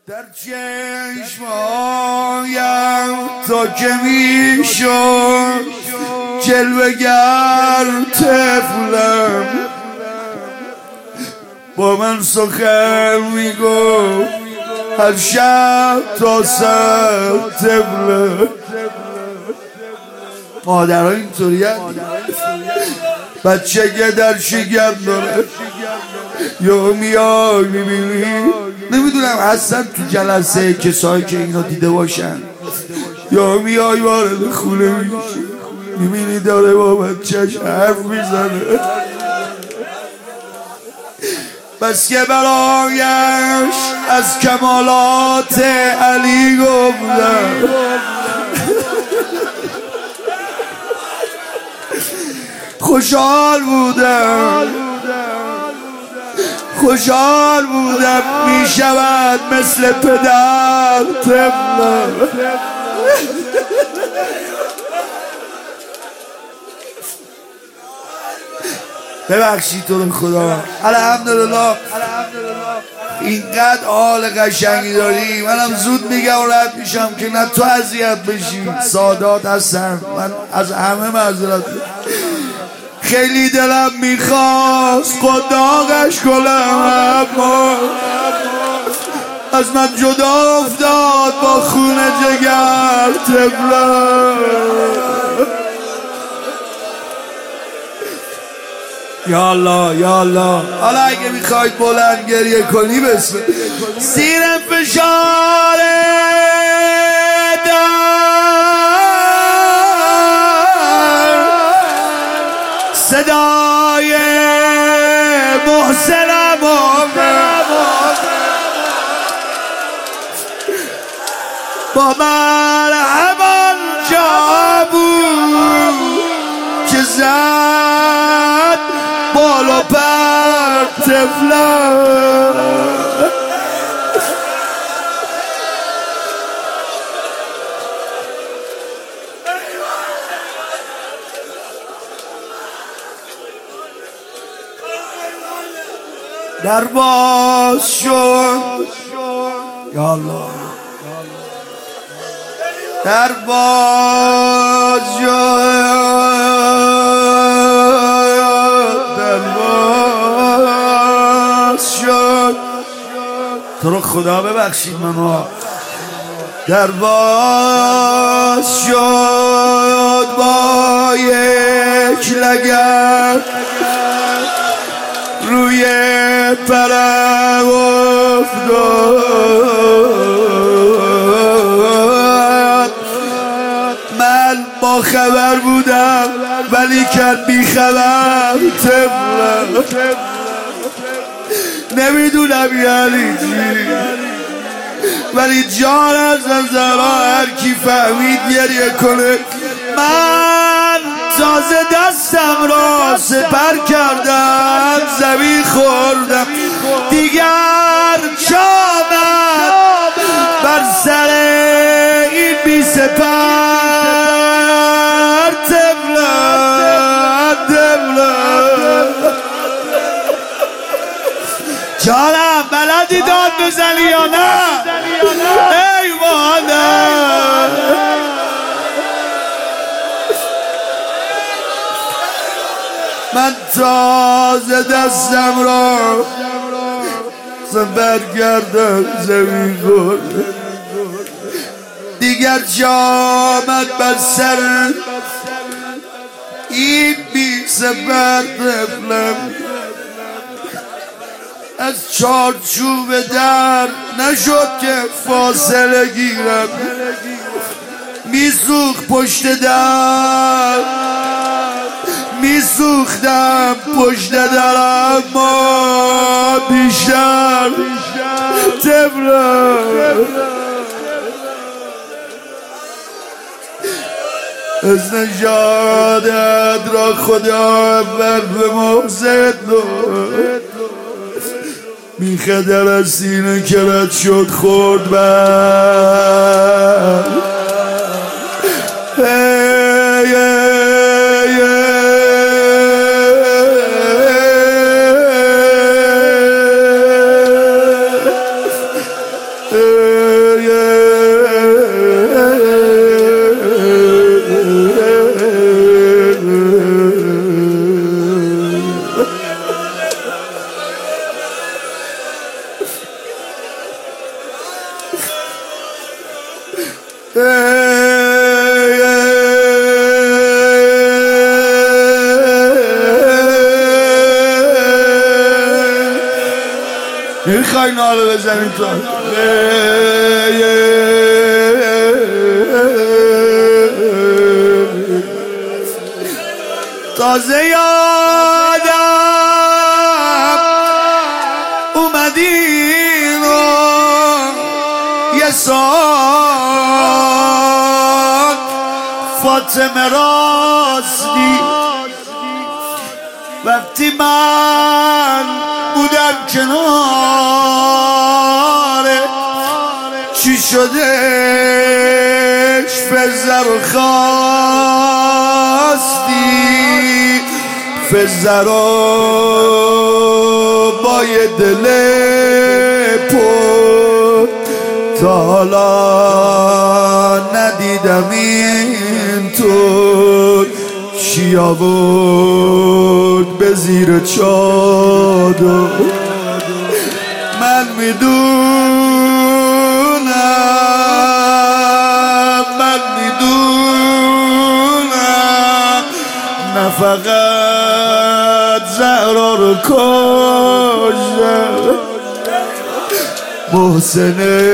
در چشمایم تا که میشد جلوه‌گر طفلم با من سخن میگفت هر شب تا سر طفلم. مادرها اینطوری بچه که در شکم داره یا میای میبینی، نمیدونم هستن تو جلسه کسایی که اینو دیده باشن، یا میای وارد خونه میشی میبینی داره با بچهش حرف میزنه، بس که برایش از کمالات علی گفتم. خوشحال بودم میشود مثل پدر طفلم. ببخشید تو رو خدا. الحمدلله اینقدر حال قشنگی داری، منم زود میگم و رد میشم که نه تو اذیت بشی. سادات هستن، من از همه معذرت. خیلی دلم میخواست قداغش کنم اما از من جدا افتاد با خون جگر طفلم. یا الله یا الله. حالا اگه میخواید بلند گریه کنی بسم زیر فشار صدای محسنم با من همان جا بود که زد بالا پر طفلم. در باز شد یا الله، در باز شد تو رو خدا ببخشید منو. در باز شد با یک لگد روی پرم افتاد. من با خبر بودم ولی کن بی خبر طفلم. نمیدونم یعنی چی ولی جان از نظرها هر کی فهمید گریه کنه. من تازه دستم را سپر کردم زمین خوردم، دیگر چامد بر سر این بی سپر طفلم. جانم بلدی داد بزنی یا نه؟ ای مادر من تازه دستم را سپر کردم زمین خوردم، دیگر جامد بر سر این بی سپر طفلم. از چارچوب در نشد که فاصله گیرم، میسوخت پشت در، میسوختم پشت در اما بیشتر طفلم. از نجادت را خدا اول به محضت داد، میخدر از سینه که رد شد خورد بر میخوای ناله بزنیم تو تازه یادم اومدین و یه سال فاطمه راستی وقتی من بودم کناره چی شدش فزر خواستی فزر با یه دل پر تا حالا ندیدم این طور چی آورد به زیر چادر من میدونم نه فقط زهرا رو کشتم محسن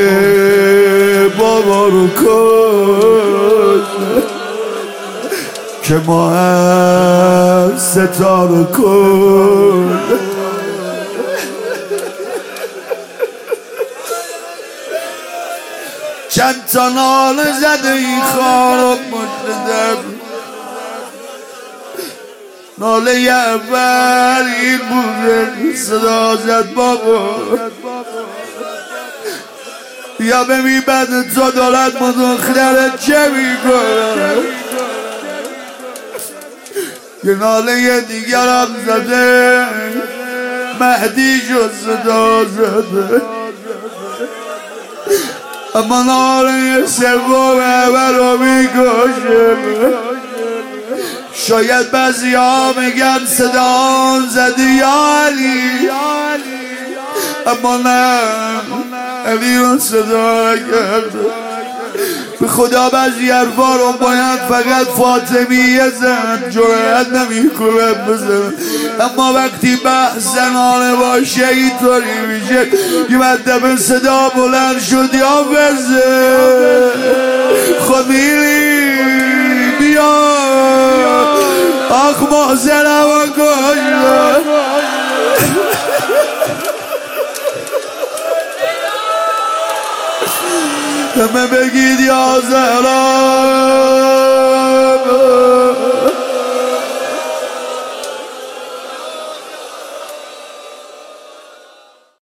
بابا رو کشتم که ما هم ستاره کن چند تا ناله زده این خانم مجدد ناله اول این بوده صدا زد بابا یا ببین بعد تو دارد مدخلت چه میکنه یه ناله دیگر هم زده مهدی شد صدا زده اما ناله سوم اول رو میکشه شاید بعضی ها میگن صدا زدی یا علی اما نه علی رو صدا کرده به خدا بعضی حرفا رو باید فقط فاطمیه زد جرأت نمیکنه بزن اما وقتی بحث ناله باشه اینطوری میشه یه مدب صدا بلند شد یا بزه خود میری بیا آخ محسنم و کشت همه بگید یا زهرا